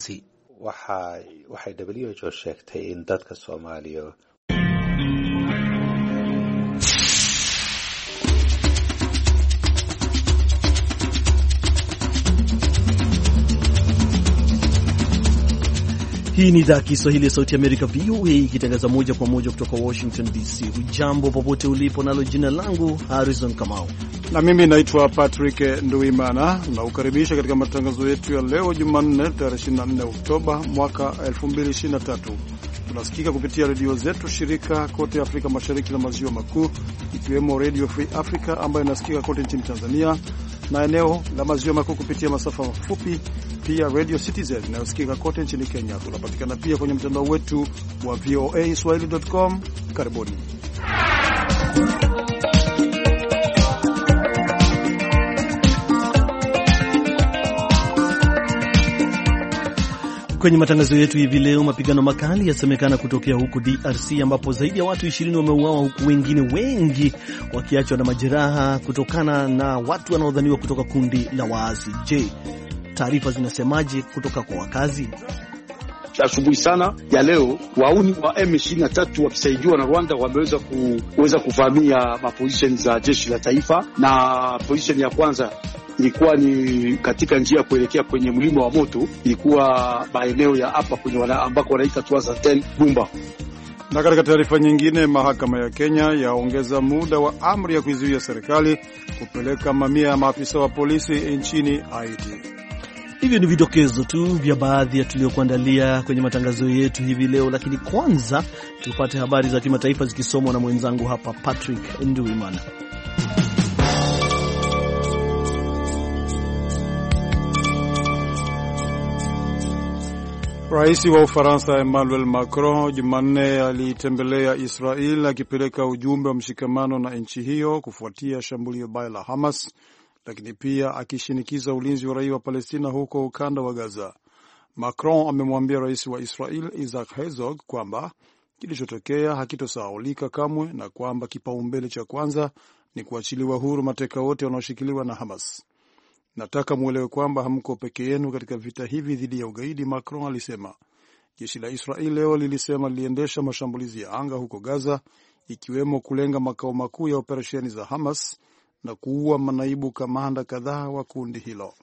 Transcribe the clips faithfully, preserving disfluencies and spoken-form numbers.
waxay waxay W H O sheegtay in dadka Soomaaliya Hii ni idhaa ya Kiswahili ya Sauti ya Amerika V O A ikitangaza moja kwa moja kutoka Washington D C. Ujambo popote ulipo, nalo jina langu Harrison Kamau. Na mimi naitwa Patrick Nduimana, na ukaribisha katika matangazo yetu ya leo Jumanne tarehe ishirini na nne Oktoba mwaka elfu mbili ishirini na tatu. Tunasikika kupitia redio zetu shirika kote Afrika Mashariki na Maziwa Makuu, ikiwemo Radio Free Africa ambayo inasikika kote nchini Tanzania na eneo la Maziwa Makuu kupitia masafa mafupi, pia Radio Citizen inayosikika kote nchini Kenya. Tunapatikana pia kwenye mtandao wetu wa V O A swahili dot com. Karibuni. Kwenye matangazo yetu hivi leo, mapigano makali yasemekana kutokea huko D R C ambapo zaidi ya watu ishirini wameuawa huku wengine wengi wakiachwa na majeraha kutokana na watu wanaodhaniwa kutoka kundi la waasi. Je, taarifa zinasemaje kutoka kwa wakazi? Asubuhi sana ya leo wauni wa M ishirini na tatu wakisaidiwa na Rwanda wameweza kuweza kuvamia maposition za jeshi la taifa, na position ya kwanza ilikuwa ni katika njia kuelekea kwenye mlima wa moto, ilikuwa maeneo ya hapa kwenye wana, ambako wanaita Tuazatel Bumba. Na katika taarifa nyingine, mahakama ya Kenya yaongeza muda wa amri ya kuizuia serikali kupeleka mamia ya maafisa wa polisi nchini Haiti. Hivyo ni vidokezo tu vya baadhi ya tuliokuandalia kwenye matangazo yetu hivi leo, lakini kwanza tupate habari za kimataifa zikisomwa na mwenzangu hapa Patrick Nduimana. Rais wa Ufaransa Emmanuel Macron Jumanne alitembelea Israel akipeleka ujumbe wa mshikamano na nchi hiyo kufuatia shambulio baya la Hamas, lakini pia akishinikiza ulinzi wa raia wa Palestina huko ukanda wa Gaza. Macron amemwambia rais wa Israel Isaac Herzog kwamba kilichotokea hakitosahaulika kamwe na kwamba kipaumbele cha kwanza ni kuachiliwa huru mateka wote wanaoshikiliwa na Hamas. Nataka muelewe kwamba hamko peke yenu katika vita hivi dhidi ya ugaidi, Macron alisema. Jeshi la Israel leo lilisema liliendesha mashambulizi ya anga huko Gaza, ikiwemo kulenga makao makuu ya operesheni za Hamas na kuua manaibu kamanda kadhaa wa kundi hilo.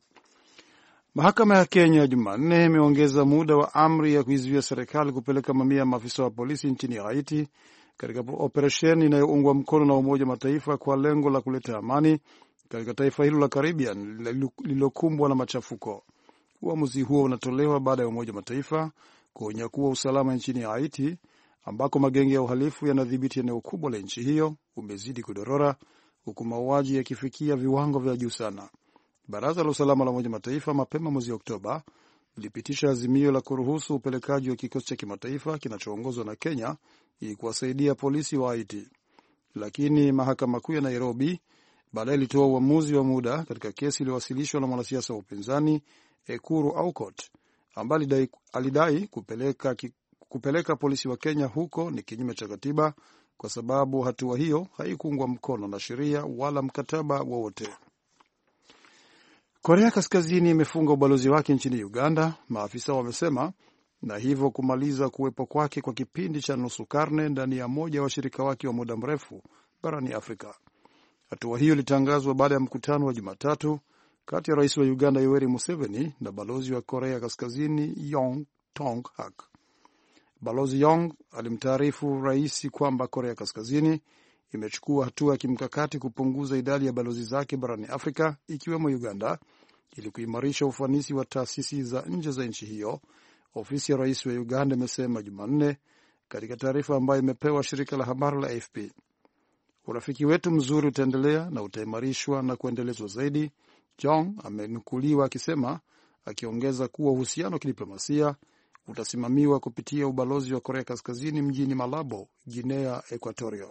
Mahakama ya Kenya Jumanne imeongeza muda wa amri ya kuizuia serikali kupeleka mamia ya maafisa wa polisi nchini Haiti katika operesheni inayoungwa mkono na Umoja wa Mataifa kwa lengo la kuleta amani katika taifa hilo la Caribbean lililokumbwa na machafuko. Uamuzi huo unatolewa baada ya Umoja wa Mataifa kuonya kuwa usalama nchini Haiti, ambako magenge ya uhalifu yanadhibiti eneo kubwa la nchi hiyo, umezidi kudorora huku mauaji yakifikia viwango vya juu sana. Baraza la Usalama la Umoja wa Mataifa mapema mwezi Oktoba lilipitisha azimio la kuruhusu upelekaji wa kikosi cha kimataifa kinachoongozwa na Kenya ili kuwasaidia polisi wa Haiti. Lakini mahakama kuu ya Nairobi baadaye ilitoa uamuzi wa muda katika kesi iliyowasilishwa na mwanasiasa wa upinzani Ekuru Aukot, ambaye alidai kupeleka, kupeleka polisi wa Kenya huko ni kinyume cha katiba kwa sababu hatua hiyo haikuungwa mkono na sheria wala mkataba wowote. Korea Kaskazini imefunga ubalozi wake nchini Uganda, maafisa wamesema, na hivyo kumaliza kuwepo kwake kwa kipindi cha nusu karne ndani ya moja wa washirika wake wa muda mrefu barani Afrika. Hatua hiyo ilitangazwa baada ya mkutano wa Jumatatu kati ya rais wa Uganda Yoweri Museveni na balozi wa Korea Kaskazini Yong Tong-hak. Balozi Yong alimtaarifu rais kwamba Korea Kaskazini imechukua hatua ya kimkakati kupunguza idadi ya balozi zake barani Afrika, ikiwemo Uganda, ili kuimarisha ufanisi wa taasisi za nje za nchi hiyo, ofisi ya rais wa Uganda imesema Jumanne katika taarifa ambayo imepewa shirika la habari la A F P. Urafiki wetu mzuri utaendelea na utaimarishwa na kuendelezwa zaidi, Jong amenukuliwa akisema, akiongeza kuwa uhusiano wa kidiplomasia utasimamiwa kupitia ubalozi wa Korea Kaskazini mjini Malabo, Guinea Equatorio.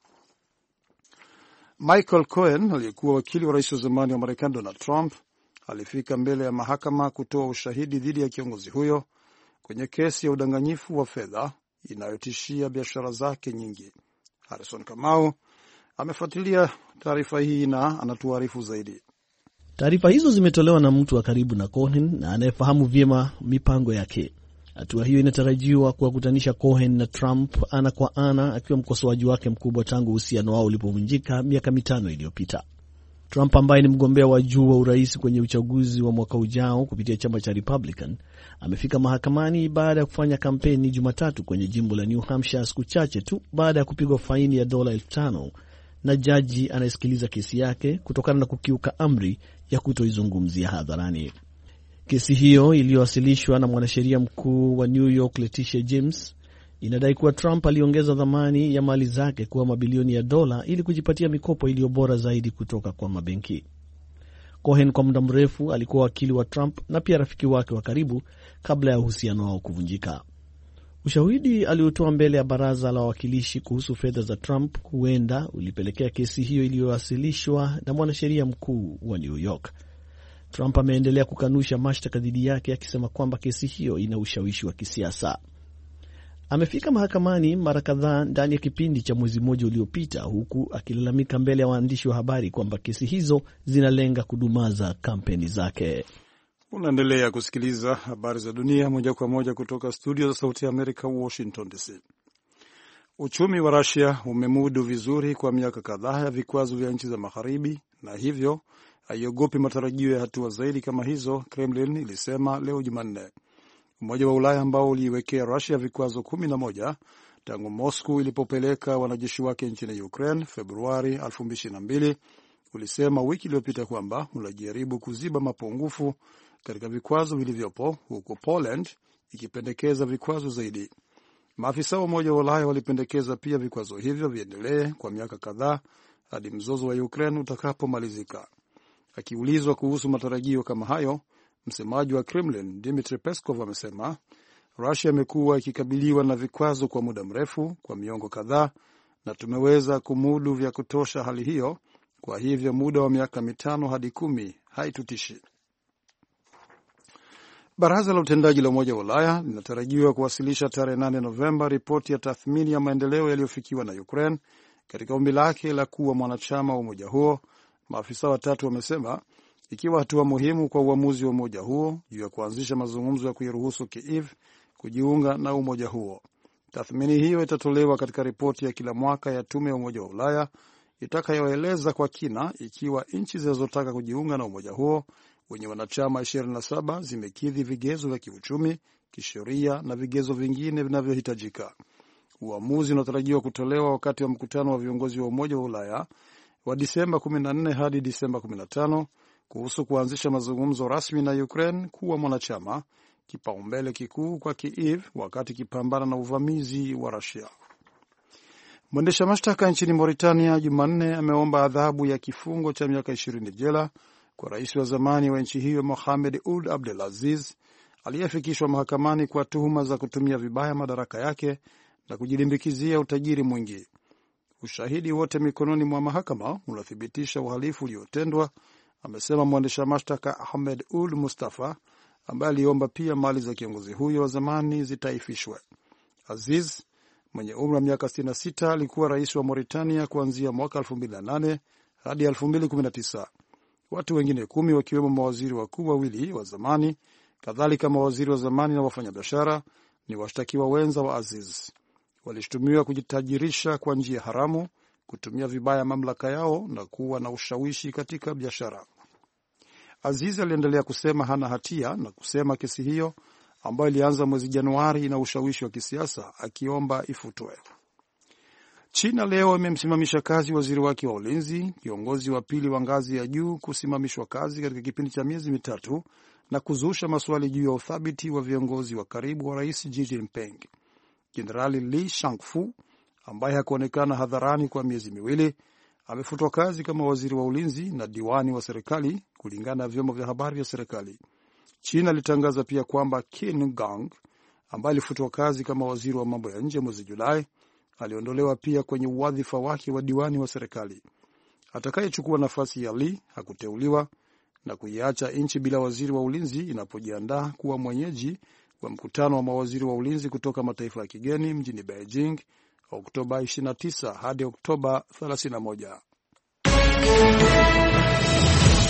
Michael Cohen, aliyekuwa wakili wa rais wa zamani wa Marekani Donald Trump, alifika mbele ya mahakama kutoa ushahidi dhidi ya kiongozi huyo kwenye kesi ya udanganyifu wa fedha inayotishia biashara zake nyingi. Harrison Kamau amefuatilia taarifa hii na anatuarifu zaidi. Taarifa hizo zimetolewa na mtu wa karibu na Cohen na anayefahamu vyema mipango yake. Hatua hiyo inatarajiwa kuwakutanisha Cohen na Trump ana kwa ana, akiwa mkosoaji wake mkubwa tangu uhusiano wao ulipovunjika miaka mitano iliyopita. Trump ambaye ni mgombea wa juu wa urais kwenye uchaguzi wa mwaka ujao kupitia chama cha Republican amefika mahakamani baada ya kufanya kampeni Jumatatu kwenye jimbo la New Hampshire, siku chache tu baada ya kupigwa faini ya dola elfu tano na jaji anayesikiliza kesi yake kutokana na kukiuka amri ya kutoizungumzia hadharani. Kesi hiyo iliyowasilishwa na mwanasheria mkuu wa New York Letitia James inadai kuwa Trump aliongeza dhamani ya mali zake kuwa mabilioni ya dola ili kujipatia mikopo iliyo bora zaidi kutoka kwa mabenki. Cohen kwa muda mrefu alikuwa wakili wa Trump na pia rafiki wake wa karibu kabla ya uhusiano wao kuvunjika. Ushahidi aliotoa mbele ya baraza la wawakilishi kuhusu fedha za Trump huenda ulipelekea kesi hiyo iliyowasilishwa na mwanasheria mkuu wa New York. Trump ameendelea kukanusha mashtaka dhidi yake akisema kwamba kesi hiyo ina ushawishi wa kisiasa. Amefika mahakamani mara kadhaa ndani ya kipindi cha mwezi mmoja uliopita, huku akilalamika mbele ya waandishi wa habari kwamba kesi hizo zinalenga kudumaza kampeni zake. Unaendelea kusikiliza habari za dunia moja kwa moja kutoka studio za Sauti ya Amerika, Washington D C. Uchumi wa Russia umemudu vizuri kwa miaka kadhaa ya vikwazo vya nchi za magharibi na hivyo haiogopi matarajio ya hatua zaidi kama hizo, Kremlin ilisema leo Jumanne. Umoja wa Ulaya ambao uliiwekea Russia vikwazo kumi na moja tangu Moscow ilipopeleka wanajeshi wake nchini Ukraine Februari elfu mbili ishirini na mbili ulisema wiki iliyopita kwamba unajaribu kuziba mapungufu katika vikwazo vilivyopo, huko Poland ikipendekeza vikwazo zaidi. Maafisa wa Umoja wa Ulaya walipendekeza pia vikwazo hivyo viendelee kwa miaka kadhaa hadi mzozo wa Ukraine utakapomalizika. Akiulizwa kuhusu matarajio kama hayo, msemaji wa Kremlin Dmitry Peskov amesema Russia imekuwa ikikabiliwa na vikwazo kwa muda mrefu kwa miongo kadhaa na tumeweza kumudu vya kutosha hali hiyo, kwa hivyo muda wa miaka mitano hadi kumi haitutishi. Baraza la utendaji la Umoja wa Ulaya linatarajiwa kuwasilisha tarehe nane Novemba ripoti ya tathmini ya maendeleo yaliyofikiwa na Ukraine katika ombi lake la kuwa mwanachama wa umoja huo, maafisa watatu wamesema, ikiwa hatua muhimu kwa uamuzi wa umoja huo juu ya kuanzisha mazungumzo ya kuiruhusu Kiev kujiunga na umoja huo. Tathmini hiyo itatolewa katika ripoti ya kila mwaka ya tume ya Umoja wa Ulaya itakayoeleza kwa kina ikiwa nchi zinazotaka kujiunga na umoja huo wenye wanachama ishirini na saba zimekidhi vigezo vya kiuchumi, kisheria na vigezo vingine vinavyohitajika. Uamuzi unatarajiwa kutolewa wakati wa mkutano wa viongozi wa Umoja wa Ulaya wa Disemba kumi na nne hadi Disemba kumi na tano kuhusu kuanzisha mazungumzo rasmi na Ukraine kuwa mwanachama, kipaumbele kikuu kwa Kiev wakati kipambana na uvamizi wa Russia. Mwendesha mashtaka nchini Mauritania Jumanne ameomba adhabu ya kifungo cha miaka ishirini jela kwa rais wa zamani wa nchi hiyo Mohamed Ould Abdelaziz aliyefikishwa mahakamani kwa tuhuma za kutumia vibaya madaraka yake na kujilimbikizia utajiri mwingi. Ushahidi wote mikononi mwa mahakama unathibitisha uhalifu uliotendwa, amesema mwendesha mashtaka Ahmed Ould Mustafa, ambaye aliomba pia mali za kiongozi huyo wa zamani zitaifishwe. Aziz mwenye umri wa miaka sitini na sita alikuwa rais wa Mauritania kuanzia mwaka elfu mbili na nane hadi elfu mbili kumi na tisa. Watu wengine kumi wakiwemo mawaziri wakuu wawili wa zamani, kadhalika mawaziri wa zamani na wafanyabiashara, ni washtakiwa wenza wa Aziz. Walishtumiwa kujitajirisha kwa njia haramu, kutumia vibaya mamlaka yao na kuwa na ushawishi katika biashara. Aziz aliendelea kusema hana hatia na kusema kesi hiyo ambayo ilianza mwezi Januari na ushawishi wa kisiasa, akiomba ifutwe. China leo imemsimamisha kazi waziri wake wa ulinzi, kiongozi wa pili wa ngazi ya juu kusimamishwa kazi katika kipindi cha miezi mitatu, na kuzusha maswali juu ya uthabiti wa viongozi wa karibu wa rais Xi Jinping. Jenerali Li Shangfu, ambaye hakuonekana hadharani kwa miezi miwili, amefutwa kazi kama waziri wa ulinzi na diwani wa serikali, kulingana na vyombo vya habari vya serikali. China ilitangaza pia kwamba Qin Gang, ambaye alifutwa kazi kama waziri wa mambo ya nje mwezi Julai, aliondolewa pia kwenye wadhifa wake wa diwani wa serikali. Atakayechukua nafasi ya Li hakuteuliwa na kuiacha nchi bila waziri wa ulinzi inapojiandaa kuwa mwenyeji wa mkutano wa mawaziri wa ulinzi kutoka mataifa ya kigeni mjini Beijing Oktoba ishirini na tisa hadi Oktoba thelathini na moja.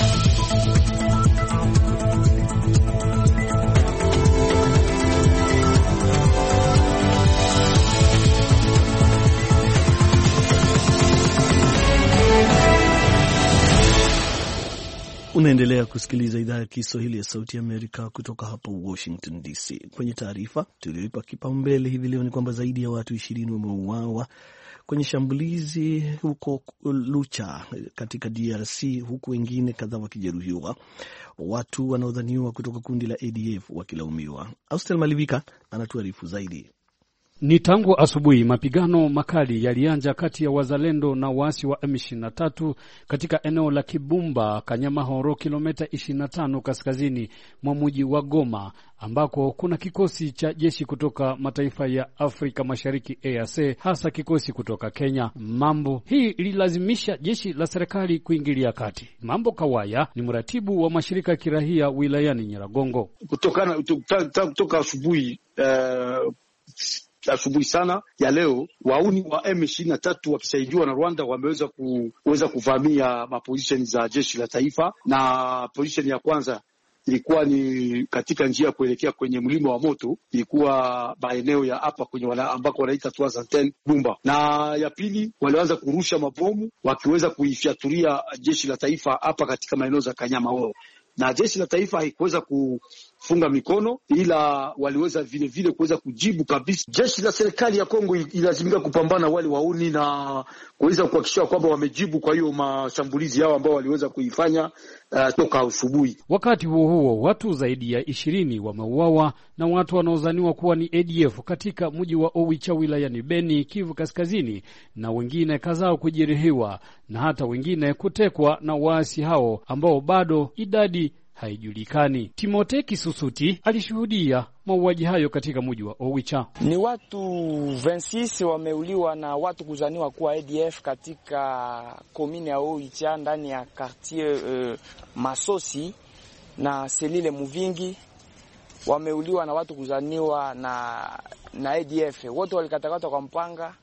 Unaendelea kusikiliza idhaa ya Kiswahili ya Sauti ya Amerika kutoka hapa Washington D C. Kwenye taarifa tulioipa kipaumbele hivi leo ni kwamba zaidi ya watu ishirini wameuawa kwenye shambulizi huko Lucha katika D R C, huku wengine kadhaa wakijeruhiwa, watu wanaodhaniwa kutoka kundi la A D F wakilaumiwa. Austel Malivika anatuarifu zaidi. Ni tangu asubuhi mapigano makali yalianza kati ya wazalendo na waasi wa M ishirini na tatu katika eneo la Kibumba, Kanyamahoro, kilomita ishirini na tano kaskazini mwa mji wa Goma, ambako kuna kikosi cha jeshi kutoka mataifa ya Afrika Mashariki E A C, hasa kikosi kutoka Kenya. Mambo hii ililazimisha jeshi la serikali kuingilia kati. Mambo Kawaya ni mratibu wa mashirika ya kirahia wilayani Nyiragongo. Kutokana kutoka asubuhi uh... asubuhi sana ya leo, wauni wa M ishirini na tatu wakisaidiwa na Rwanda wameweza kuweza kuvamia maposition za jeshi la taifa, na position ya kwanza ilikuwa ni katika njia ya kuelekea kwenye mlima wa moto, ilikuwa maeneo ya hapa kwenye wana, ambako wanaita Twazanten Bumba, na ya pili walianza kurusha mabomu wakiweza kuifiaturia jeshi la taifa hapa katika maeneo za Kanyamahoro, na jeshi la taifa haikuweza kufunga mikono, ila waliweza vile vile kuweza kujibu kabisa. Jeshi la serikali ya Kongo ilazimika kupambana wale wauni na kuweza kuhakikisha kwamba wamejibu kwa hiyo mashambulizi yao ambao waliweza kuifanya uh, toka asubuhi. Wakati huo huo, watu zaidi ya ishirini wameuawa na watu wanaozaniwa kuwa ni A D F katika mji wa Owicha wilayani Beni, Kivu Kaskazini, na wengine kadhaa kujeruhiwa na hata wengine kutekwa na waasi hao ambao bado idadi haijulikani. Timote Kisusuti alishuhudia mauaji hayo katika mji wa Owicha. Ni watu ishirini na sita wameuliwa na watu kuzaniwa kuwa A D F katika komine ya Owicha ndani ya quartier uh, Masosi na Selile Muvingi. Wameuliwa na watu kuzaniwa na na A D F. Wote walikatakatwa kwa mpanga,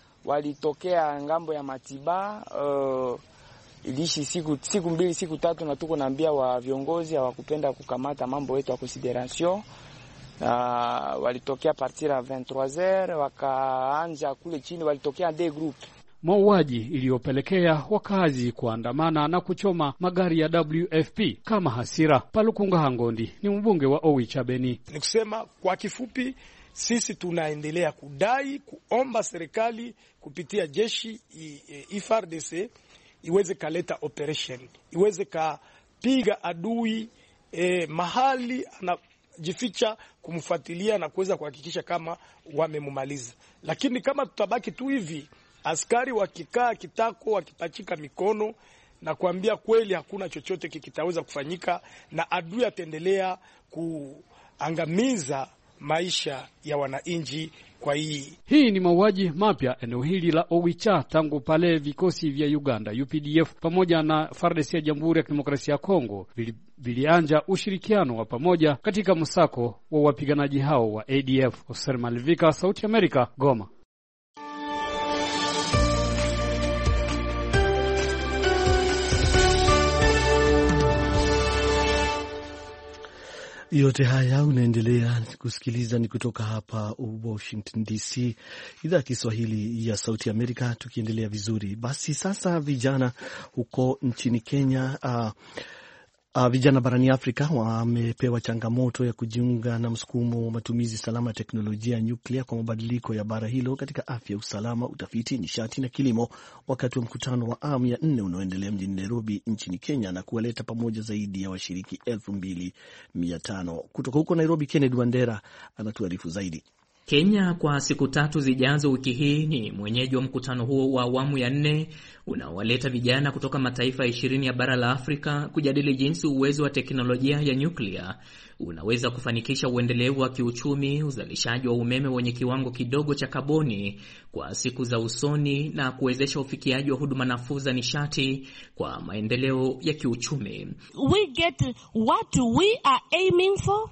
walitokea ngambo ya Matiba. Uh, ilishi siku siku mbili siku tatu, na tuko naambia wa viongozi hawakupenda kukamata mambo yetu ya consideration. Uh, walitokea partir ya vingt-trois heures wakaanja kule chini, walitokea de group. Mauaji iliyopelekea wakazi kuandamana na kuchoma magari ya W F P kama hasira. Palukunga Hangondi ni mbunge wa Owicha Beni. Ni kusema kwa kifupi, sisi tunaendelea kudai kuomba serikali kupitia jeshi F A R D C iweze kaleta operation, iweze kapiga adui eh, mahali anajificha, kumfuatilia na kuweza kuhakikisha kama wamemumaliza. Lakini kama tutabaki tu hivi, askari wakikaa kitako wakipachika mikono na kuambia kweli, hakuna chochote kikitaweza kufanyika, na adui ataendelea kuangamiza maisha ya wananchi. Kwa hii hii ni mauaji mapya eneo hili la Owicha tangu pale vikosi vya Uganda U P D F pamoja na F A R D C ya Jamhuri ya Kidemokrasia ya Kongo vilianja ushirikiano wa pamoja katika msako wa wapiganaji hao wa A D F. Oser Malivika, Sauti Amerika, Goma. Yote haya unaendelea kusikiliza ni kutoka hapa Washington D C, idhaa ya Kiswahili ya Sauti Amerika, tukiendelea vizuri. Basi sasa vijana huko nchini Kenya, uh, uh, vijana barani Afrika wamepewa changamoto ya kujiunga na msukumo wa matumizi salama ya teknolojia ya nyuklia kwa mabadiliko ya bara hilo katika afya, usalama, utafiti, nishati na kilimo, wakati wa mkutano wa awamu ya nne unaoendelea mjini Nairobi nchini Kenya, na kuwaleta pamoja zaidi ya washiriki elfu mbili mia tano. Kutoka huko Nairobi, Kennedy Wandera anatuarifu zaidi. Kenya kwa siku tatu zijazo wiki hii ni mwenyeji wa mkutano huo wa awamu ya nne unaowaleta vijana kutoka mataifa ishirini ya bara la Afrika kujadili jinsi uwezo wa teknolojia ya nyuklia unaweza kufanikisha uendelevu wa kiuchumi, uzalishaji wa umeme wenye kiwango kidogo cha kaboni kwa siku za usoni, na kuwezesha ufikiaji wa huduma nafuu za nishati kwa maendeleo ya kiuchumi. We get what we are aiming for.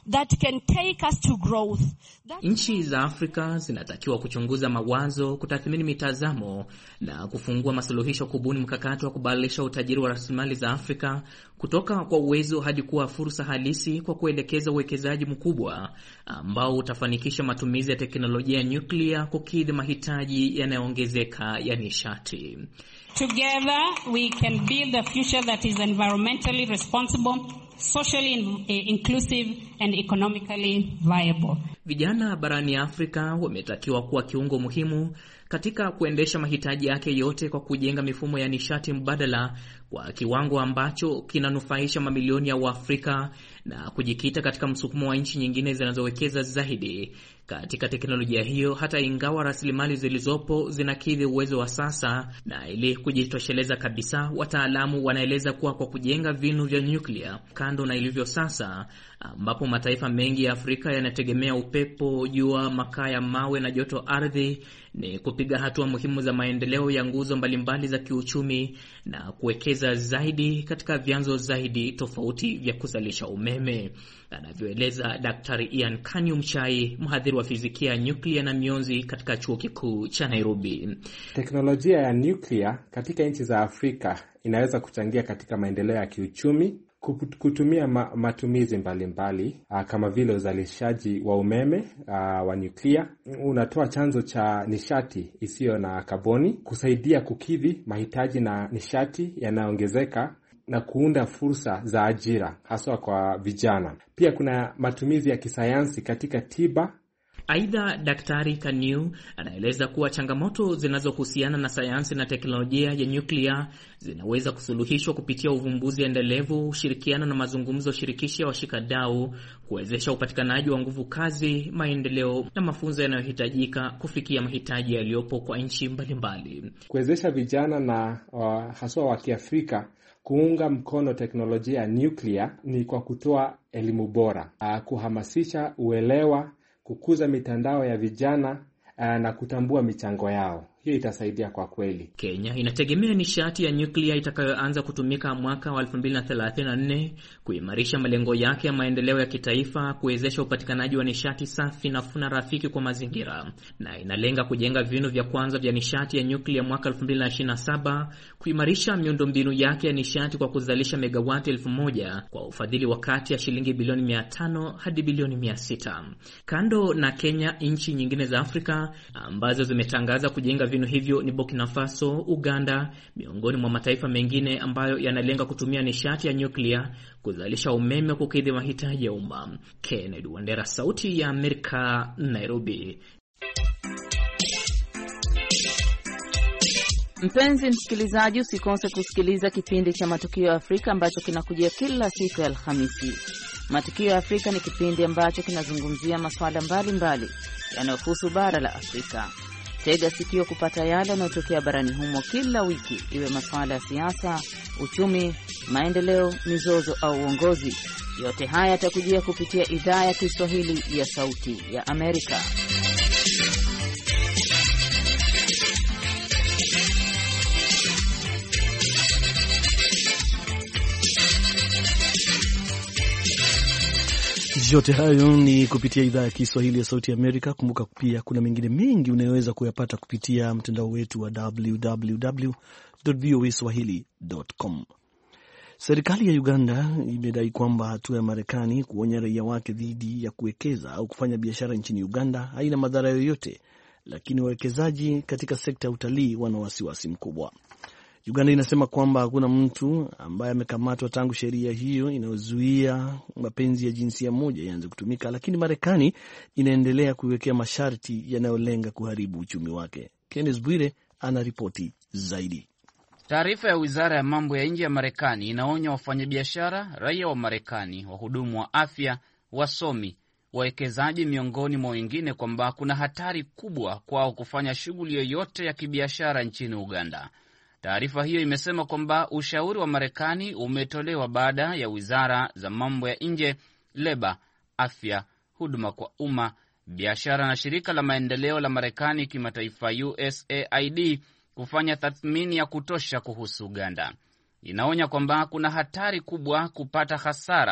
that can take us to growth. Nchi za Afrika zinatakiwa kuchunguza mawazo, kutathmini mitazamo na kufungua masuluhisho, kubuni mkakati wa kubadilisha utajiri wa rasilimali za Afrika kutoka kwa uwezo hadi kuwa fursa halisi, kwa kuelekeza uwekezaji mkubwa ambao utafanikisha matumizi ya teknolojia ya nyuklia kukidhi mahitaji yanayoongezeka ya nishati. Together we can build a future that is environmentally responsible, socially inclusive and economically viable. Vijana barani Afrika wametakiwa kuwa kiungo muhimu katika kuendesha mahitaji yake yote kwa kujenga mifumo ya nishati mbadala kwa kiwango ambacho kinanufaisha mamilioni ya Waafrika na kujikita katika msukumo wa nchi nyingine zinazowekeza zaidi katika teknolojia hiyo, hata ingawa rasilimali zilizopo zinakidhi uwezo wa sasa. Na ili kujitosheleza kabisa, wataalamu wanaeleza kuwa kwa kujenga vinu vya nyuklia kando na ilivyo sasa, ambapo mataifa mengi ya Afrika yanategemea upepo, jua, makaa ya mawe na joto ardhi, ni kupiga hatua muhimu za maendeleo ya nguzo mbalimbali za kiuchumi na kuwekeza zaidi katika vyanzo zaidi tofauti vya kuzalisha umeme. Anavyoeleza Daktari Ian Kanyumchai, mhadhiri wa fizikia ya nyuklia na mionzi katika chuo kikuu cha Nairobi. Teknolojia ya nyuklia katika nchi za Afrika inaweza kuchangia katika maendeleo ya kiuchumi kutumia ma, matumizi mbalimbali mbali, kama vile uzalishaji wa umeme a, wa nyuklia unatoa chanzo cha nishati isiyo na kaboni, kusaidia kukidhi mahitaji na nishati yanayoongezeka na kuunda fursa za ajira hasa kwa vijana. Pia kuna matumizi ya kisayansi katika tiba. Aidha, Daktari Kaniu anaeleza kuwa changamoto zinazohusiana na sayansi na teknolojia ya nyuklia zinaweza kusuluhishwa kupitia uvumbuzi endelevu, ushirikiano na mazungumzo shirikishi ya washikadau, kuwezesha upatikanaji wa nguvu kazi, maendeleo na mafunzo yanayohitajika kufikia mahitaji yaliyopo kwa nchi mbalimbali. Kuwezesha vijana na uh, haswa wa Kiafrika kuunga mkono teknolojia ya nyuklia ni kwa kutoa elimu bora, uh, kuhamasisha uelewa, kukuza mitandao ya vijana uh, na kutambua michango yao. Hiyo itasaidia kwa kweli. Kenya inategemea nishati ya nyuklia itakayoanza kutumika mwaka wa elfu mbili na thelathini na nne kuimarisha malengo yake ya maendeleo ya kitaifa, kuwezesha upatikanaji wa nishati safi na funa rafiki kwa mazingira, na inalenga kujenga vinu vya kwanza vya nishati ya nyuklia mwaka elfu mbili na ishirini na saba, kuimarisha miundombinu yake ya nishati kwa kuzalisha megawati elfu moja kwa ufadhili wa kati ya shilingi bilioni mia tano hadi bilioni mia sita. Kando na Kenya, nchi nyingine za Afrika ambazo zimetangaza kujenga vinu hivyo ni Burkina Faso, Uganda, miongoni mwa mataifa mengine ambayo yanalenga kutumia nishati ya nyuklia kuzalisha umeme kukidhi mahitaji ya umma. Kennedy Wandera, Sauti ya Amerika, Nairobi. Mpenzi msikilizaji, usikose kusikiliza kipindi cha Matukio ya Afrika ambacho kinakujia kila siku ya Alhamisi. Matukio ya Afrika ni kipindi ambacho kinazungumzia masuala mbalimbali yanayohusu bara la Afrika. Tega sikio kupata yale yanayotokea barani humo kila wiki, iwe masuala ya siasa, uchumi, maendeleo, mizozo au uongozi. Yote haya yatakujia kupitia idhaa ya Kiswahili ya Sauti ya Amerika. Yote hayo ni kupitia idhaa ya Kiswahili ya Sauti ya Amerika. Kumbuka pia kuna mengine mengi unayoweza kuyapata kupitia mtandao wetu wa w w w dot v o a swahili dot com. Serikali ya Uganda imedai kwamba hatua ya Marekani kuonya raia wake dhidi ya kuwekeza au kufanya biashara nchini Uganda haina madhara yoyote, lakini wawekezaji katika sekta ya utalii wana wasiwasi mkubwa. Uganda inasema kwamba hakuna mtu ambaye amekamatwa tangu sheria hiyo inayozuia mapenzi ya jinsia moja ianze kutumika, lakini Marekani inaendelea kuiwekea masharti yanayolenga kuharibu uchumi wake. Kenneth Bwire ana ripoti zaidi. Taarifa ya Wizara ya Mambo ya Nje ya Marekani inaonya wafanyabiashara, raia wa Marekani, wahudumu wa afya, wasomi, wawekezaji miongoni mwa wengine kwamba kuna hatari kubwa kwao kufanya shughuli yoyote ya kibiashara nchini Uganda. Taarifa hiyo imesema kwamba ushauri wa Marekani umetolewa baada ya wizara za mambo ya nje, leba, afya, huduma kwa umma, biashara na shirika la maendeleo la Marekani kimataifa U S A I D kufanya tathmini ya kutosha kuhusu Uganda. Inaonya kwamba kuna hatari kubwa kupata hasara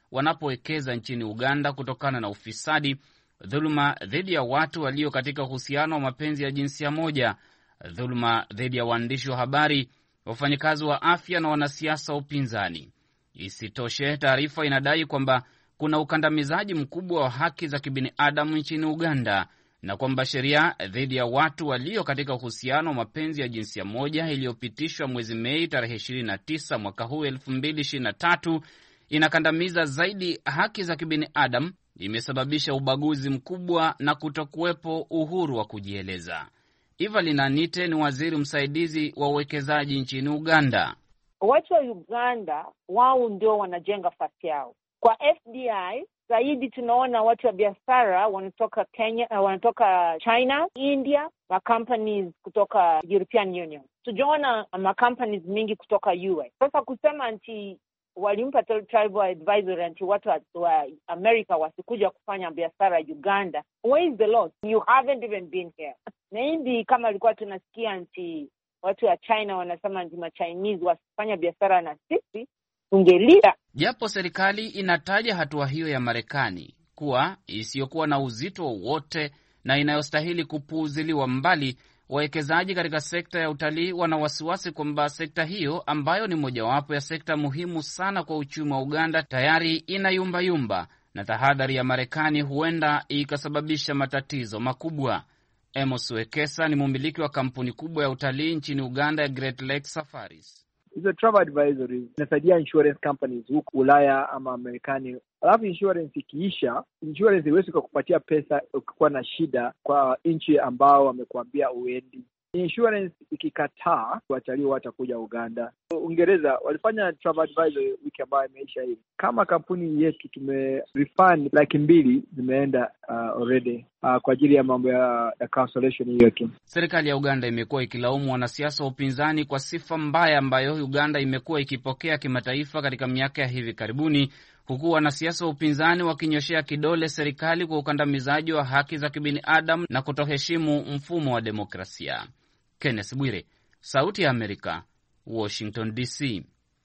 wanapowekeza nchini Uganda kutokana na ufisadi, dhuluma dhidi ya watu walio katika uhusiano wa mapenzi ya jinsia moja, dhuluma dhidi ya waandishi wa habari, wafanyakazi wa afya na wanasiasa wa upinzani. Isitoshe, taarifa inadai kwamba kuna ukandamizaji mkubwa wa haki za kibinadamu nchini Uganda na kwamba sheria dhidi ya watu walio katika uhusiano wa mapenzi ya jinsia moja iliyopitishwa mwezi Mei tarehe ishirini na tisa mwaka huu elfu mbili ishirini na tatu inakandamiza zaidi haki za kibinadamu, imesababisha ubaguzi mkubwa na kutokuwepo uhuru wa kujieleza. Evelyn Anite ni waziri msaidizi wa uwekezaji nchini Uganda. Watu wa Uganda wao ndio wanajenga fasi yao. Kwa F D I zaidi tunaona watu wa biashara wanatoka Kenya, wanatoka China, India, na companies kutoka European Union. Tujaona ma companies mingi kutoka U S. Sasa kusema anti walimpa tribal advisory anti watu wa America wasikuja kufanya biashara Uganda. Where is the law? You haven't even been here. Na hindi kama ilikuwa tunasikia anti watu wa China wanasema anti ma Chinese wasifanya biashara na sisi, ungelia. Japo serikali inataja hatua hiyo ya Marekani kuwa isiyokuwa na uzito wowote na inayostahili kupuuziliwa mbali, wawekezaji katika sekta ya utalii wana wasiwasi kwamba sekta hiyo ambayo ni mojawapo ya sekta muhimu sana kwa uchumi wa Uganda tayari inayumbayumba, na tahadhari ya Marekani huenda ikasababisha matatizo makubwa. Amos Wekesa ni mmiliki wa kampuni kubwa ya utalii nchini Uganda ya Great Lakes Safaris. Hizo travel advisories inasaidia insurance companies huku Ulaya ama Amerikani. Alafu insurance ikiisha, insurance iwezi kukupatia pesa ukikuwa na shida kwa nchi ambao wamekuambia uendi. Insurance ikikataa, watalii watakuja Uganda. Uingereza walifanya travel advisory wiki ambayo imeisha hivi. Kama kampuni yetu tume refund laki mbili zimeenda uh, already uh, kwa ajili ya mambo ya, ya cancellation hiyo tu. Serikali ya Uganda imekuwa ikilaumu wanasiasa wa upinzani kwa sifa mbaya ambayo Uganda imekuwa ikipokea kimataifa katika miaka ya hivi karibuni, huku wanasiasa wa upinzani wakinyoshea kidole serikali kwa ukandamizaji wa haki za kibinadamu na kutoheshimu mfumo wa demokrasia. Kenneth Bwire, Sauti ya Amerika, Washington D C.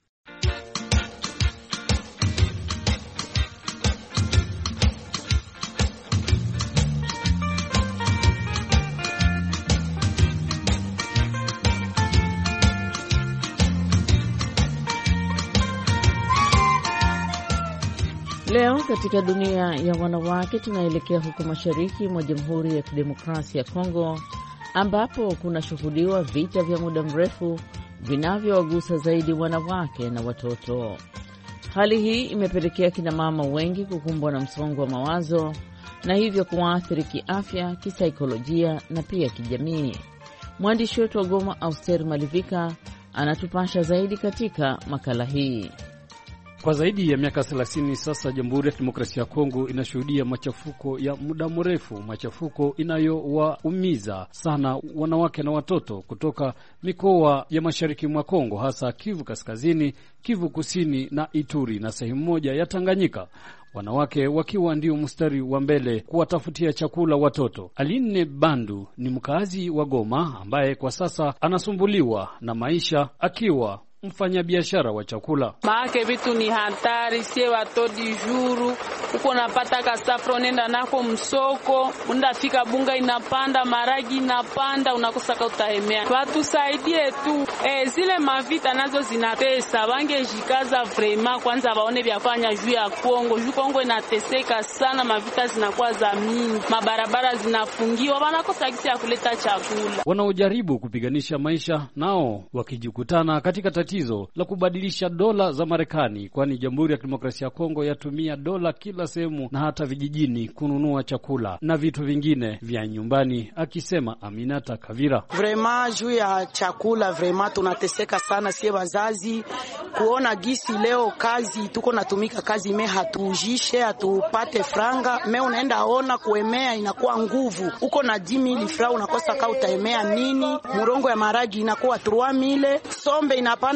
Leo katika dunia ya wanawake tunaelekea huko mashariki mwa Jamhuri ya Kidemokrasia ya Kongo, ambapo kuna shuhudiwa vita vya muda mrefu vinavyowagusa zaidi wanawake na watoto. Hali hii imepelekea kina mama wengi kukumbwa na msongo wa mawazo na hivyo kuathiri kiafya, kisaikolojia na pia kijamii. Mwandishi wetu wa Goma Auster Malivika anatupasha zaidi katika makala hii. Kwa zaidi ya miaka thelathini sasa, Jamhuri ya Kidemokrasia ya Kongo inashuhudia machafuko ya muda mrefu, machafuko inayowaumiza sana wanawake na watoto kutoka mikoa ya mashariki mwa Kongo, hasa Kivu Kaskazini, Kivu Kusini na Ituri na sehemu moja ya Tanganyika. Wanawake wakiwa ndio mstari wa mbele kuwatafutia chakula watoto. Aline Bandu ni mkazi wa Goma ambaye kwa sasa anasumbuliwa na maisha akiwa mfanya biashara wa chakula. Maake vitu ni hatari, sie watodi juru, uko napata kasafro nenda nako msoko, undafika bunga inapanda, maragi inapanda, unakosa utahemea. Watu saidie tu, eh zile mavita nazo zinatesa, wange jikaza vrema kwanza waone vya kufanya juu ya Kongo. Juu Kongo inateseka sana, mavita zinakuwa za mingi, mabarabara zinafungiwa, wanakosa kisi ya kuleta chakula. Wanaojaribu kupiganisha maisha nao wakijikutana katika tatizo la kubadilisha dola za Marekani, kwani Jamhuri ya Kidemokrasia ya Kongo yatumia dola kila sehemu na hata vijijini kununua chakula na vitu vingine vya nyumbani, akisema Aminata Kavira. Vrema juu ya chakula vrema tunateseka sana sie wazazi, kuona gisi leo kazi tuko natumika kazi me hatujishe hatupate franga, me unaenda ona kuemea inakuwa nguvu. Uko na jimili fra unakosa ka utaemea nini, murongo ya maragi inakuwa trois mille, sombe inapanda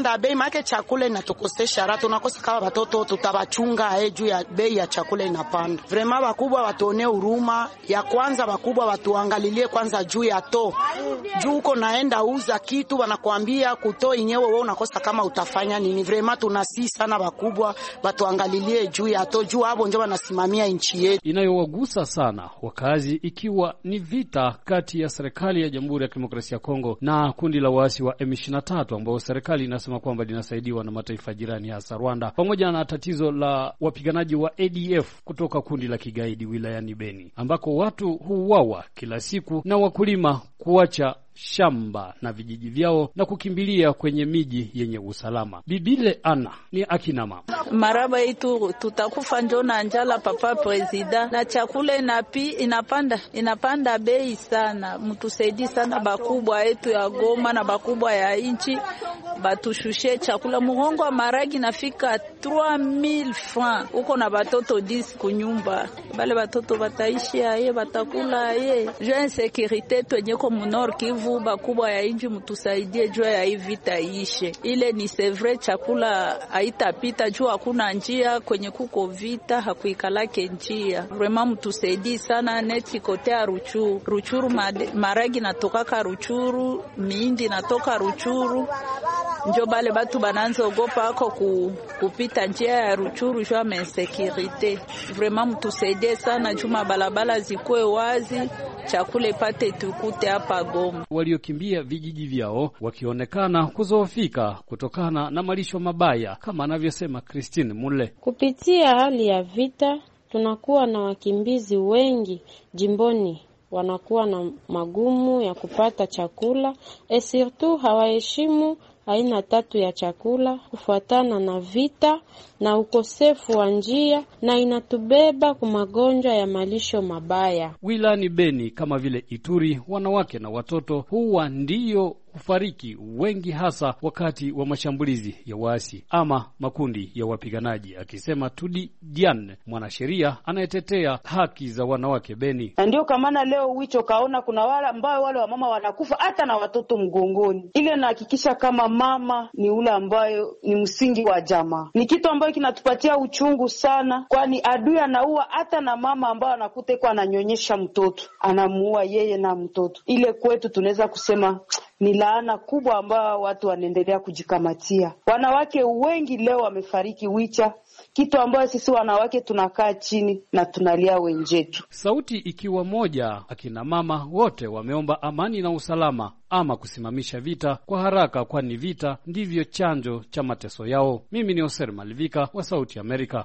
inapanda bei, maana chakula inatukosesha raha, tunakosa kama watoto tutabachunga eh juu ya bei ya chakula inapanda. Vraiment wakubwa watuonee huruma, ya kwanza wakubwa watuangalilie kwanza juu ya to. Juu uko naenda uza kitu wanakuambia kuto yenyewe wewe unakosa kama utafanya nini. Vraiment tunasi sana wakubwa watuangalilie juu ya to, juu hapo ndio wanasimamia nchi yetu. Inayowagusa sana wakazi ikiwa ni vita kati ya serikali ya Jamhuri ya Kidemokrasia ya Kongo na kundi la waasi wa M ishirini na tatu ambao serikali inasema kwamba linasaidiwa na mataifa jirani hasa Rwanda, pamoja na tatizo la wapiganaji wa A D F kutoka kundi la kigaidi wilayani Beni, ambako watu huuawa kila siku na wakulima kuacha shamba na vijiji vyao na kukimbilia kwenye miji yenye usalama. Bibile Ana ni akina mama. Maraba itu tutakufa njona njala papa presida, na chakula inapi inapanda inapanda bei sana. Mtusaidie sana bakubwa yetu ya Goma na bakubwa ya inchi batushushe chakula. Muhongo wa maragi nafika trois mille francs. Uko na batoto dix kunyumba. Bale batoto bataishi aye batakula aye. Je sécurité twenyeko munor Kivu bakubwa ya inji mtusaidie juu ya hii vita ishe. Ile ni c'est vrai chakula haitapita juu hakuna njia kwenye kuko vita hakuikalake njia. Vraiment mtusaidie sana neti kote ya Ruchuru. Ruchuru maragi natokaka Ruchuru, miindi natoka Ruchuru. Njo bale batu bananza ogopa hako ku, kupita njia ya Ruchuru juu ya insécurité. Vraiment mtusaidie sana juma balabala zikuwe wazi, chakula ipate tukute hapa Goma. Waliokimbia vijiji vyao wakionekana kuzoofika kutokana na malisho mabaya, kama anavyosema Christine Mule. Kupitia hali ya vita tunakuwa na wakimbizi wengi jimboni, wanakuwa na magumu ya kupata chakula, et surtout hawaheshimu aina tatu ya chakula kufuatana na vita na ukosefu wa njia, na inatubeba kwa magonjwa ya malisho mabaya. Wilani Beni kama vile Ituri, wanawake na watoto huwa ndiyo kufariki wengi, hasa wakati wa mashambulizi ya waasi ama makundi ya wapiganaji, akisema Tudi Diane, mwanasheria anayetetea haki za wanawake Beni. Ndio kamana leo wicho kaona kuna wale ambao wale wamama wanakufa hata na watoto mgongoni. Ile nahakikisha kama mama ni ule ambayo ni msingi wa jamaa. Ni kitu ambayo kinatupatia uchungu sana, kwani adui anaua hata na mama ambao anakuta kwa ananyonyesha mtoto, anamuua yeye na mtoto. Ile kwetu tunaweza kusema ni laana kubwa ambao watu wanaendelea kujikamatia. Wanawake wengi leo wamefariki wicha, kitu ambayo sisi wanawake tunakaa chini na tunalia wenzetu. Sauti ikiwa moja, akina mama wote wameomba amani na usalama ama kusimamisha vita kwa haraka, kwani vita ndivyo chanjo cha mateso yao. Mimi ni Oser Malivika wa Sauti Amerika.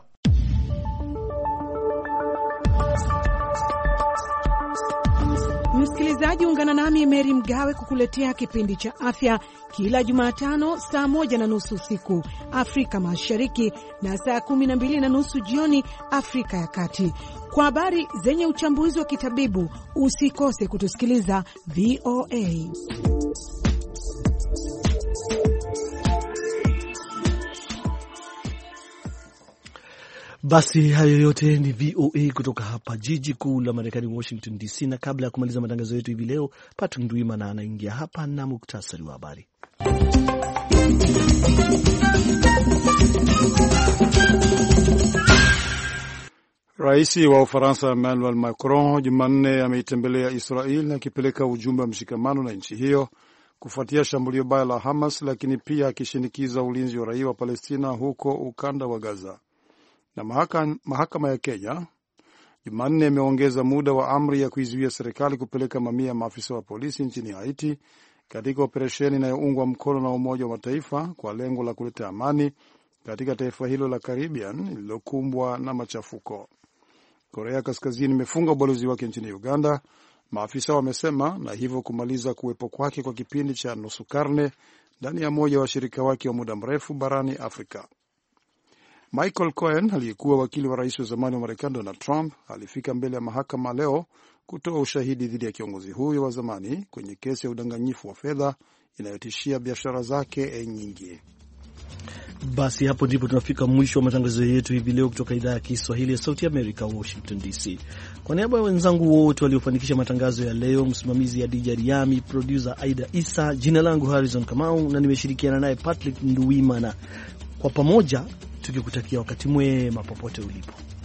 Msikilizaji, ungana nami Mary Mgawe kukuletea kipindi cha afya kila Jumatano saa moja na nusu usiku Afrika Mashariki na saa kumi na mbili na nusu jioni Afrika ya Kati. Kwa habari zenye uchambuzi wa kitabibu, usikose kutusikiliza V O A. Basi hayo yote ni V O A kutoka hapa jiji kuu la Marekani, Washington D C, na kabla ya kumaliza matangazo yetu hivi leo, Patrick Ndwimana anaingia hapa na muktasari wa habari. Rais wa Ufaransa Emmanuel Macron Jumanne ameitembelea Israel akipeleka ujumbe wa mshikamano na nchi hiyo kufuatia shambulio baya la Hamas, lakini pia akishinikiza ulinzi wa raia wa Palestina huko ukanda wa Gaza. Na mahakama, mahakama ya Kenya Jumanne imeongeza muda wa amri ya kuizuia serikali kupeleka mamia ya maafisa wa polisi nchini Haiti katika operesheni inayoungwa mkono na Umoja wa Mataifa kwa lengo la kuleta amani katika taifa hilo la Caribbean lililokumbwa na machafuko. Korea Kaskazini imefunga ubalozi wake nchini Uganda, maafisa wamesema, na hivyo kumaliza kuwepo kwake kwa kipindi cha nusu karne ndani ya moja wa washirika wake wa muda mrefu barani Afrika. Michael Cohen, aliyekuwa wakili wa rais wa zamani wa Marekani Donald Trump, alifika mbele ya mahakama leo kutoa ushahidi dhidi ya kiongozi huyo wa zamani kwenye kesi ya udanganyifu wa fedha inayotishia biashara zake nyingi. Basi hapo ndipo tunafika mwisho wa matangazo yetu hivi leo kutoka idhaa ya Kiswahili ya Sauti America, Washington D C. Kwa niaba ya wenzangu wote waliofanikisha matangazo ya leo, msimamizi Adija Riami, producer Aida Isa, jina langu Harrison Kamau na nimeshirikiana naye Patrick Nduwimana, kwa pamoja tukikutakia wakati mwema popote ulipo.